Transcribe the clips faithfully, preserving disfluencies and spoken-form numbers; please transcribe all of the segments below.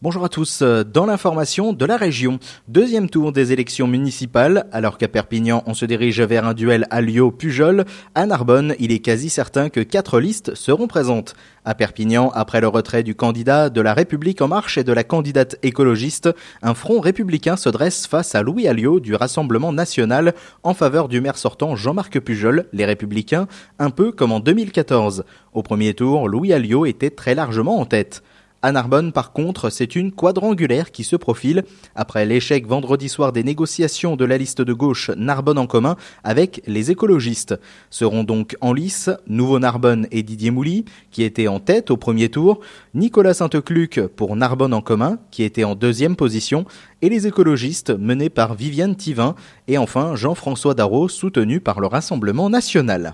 Bonjour à tous, dans l'information de la région, deuxième tour des élections municipales, alors qu'à Perpignan on se dirige vers un duel Alliot-Pujol, à Narbonne il est quasi certain que quatre listes seront présentes. À Perpignan, après le retrait du candidat de la République En Marche et de la candidate écologiste, un front républicain se dresse face à Louis Alliot du Rassemblement National en faveur du maire sortant Jean-Marc Pujol, les Républicains, un peu comme en deux mille quatorze. Au premier tour, Louis Alliot était très largement en tête. À Narbonne, par contre, c'est une quadrangulaire qui se profile après l'échec vendredi soir des négociations de la liste de gauche Narbonne en commun avec les écologistes. Seront donc en lice Nouveau Narbonne et Didier Mouly, qui étaient en tête au premier tour, Nicolas Sainte-Cluc pour Narbonne en commun, qui était en deuxième position, et les écologistes menés par Viviane Thivin, et enfin Jean-François Darrot, soutenu par le Rassemblement National.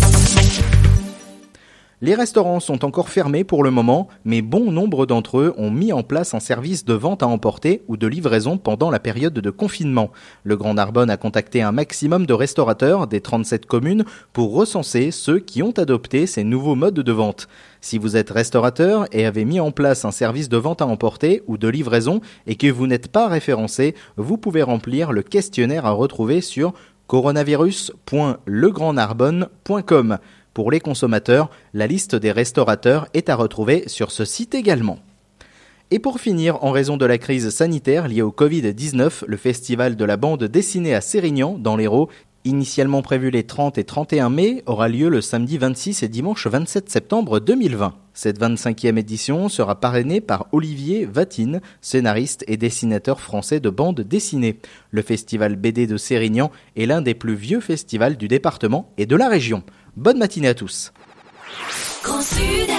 Les restaurants sont encore fermés pour le moment, mais bon nombre d'entre eux ont mis en place un service de vente à emporter ou de livraison pendant la période de confinement. Le Grand Narbonne a contacté un maximum de restaurateurs des trente-sept communes pour recenser ceux qui ont adopté ces nouveaux modes de vente. Si vous êtes restaurateur et avez mis en place un service de vente à emporter ou de livraison et que vous n'êtes pas référencé, vous pouvez remplir le questionnaire à retrouver sur coronavirus point legrandnarbonne point com. Pour les consommateurs, la liste des restaurateurs est à retrouver sur ce site également. Et pour finir, en raison de la crise sanitaire liée au covid dix-neuf, le festival de la bande dessinée à Sérignan, dans l'Hérault, initialement prévu les trente et trente et un mai, aura lieu le samedi vingt-six et dimanche vingt-sept septembre deux mille vingt. Cette vingt-cinquième édition sera parrainée par Olivier Vatine, scénariste et dessinateur français de bande dessinée. Le festival B D de Sérignan est l'un des plus vieux festivals du département et de la région. Bonne matinée à tous. Grand Sud.